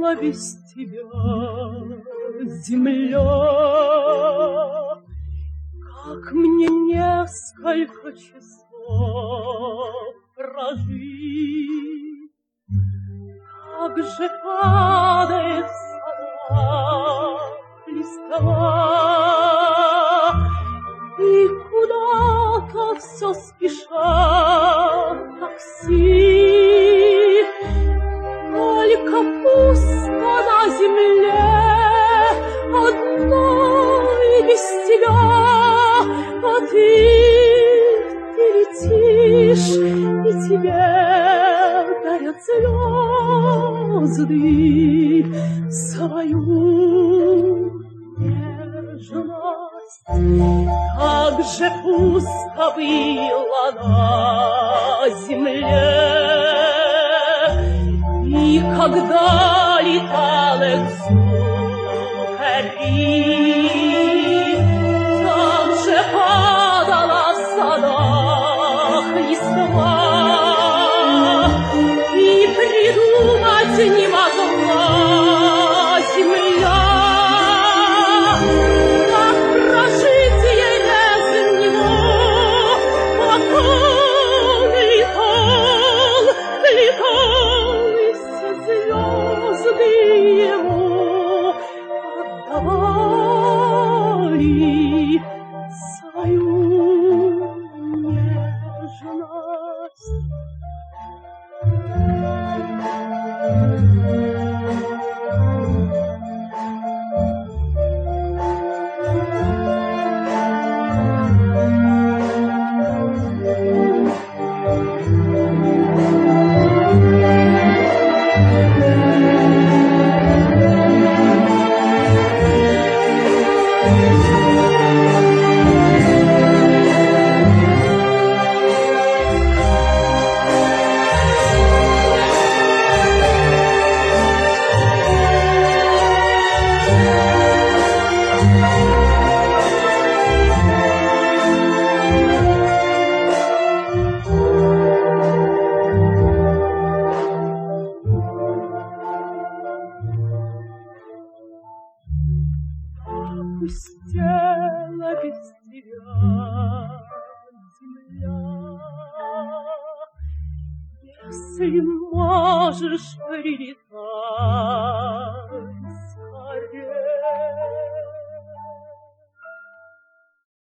опустела без тебя земля. Как мне несколько часов прожить, как же падает в садах листва, и куда-то все спешат такси, только пусто на земле одной без тебя. А ты летишь, и тебе дарят звезды свою нежность. Как же пусто было на земле, и когда летал экзюпери, там же падала в садах листва, и придумать не могла земля, как прожить ей без него. Потом летал, и все звезды ему отдавали свою нежность. Опустела без тебя земля. Если можешь прилетать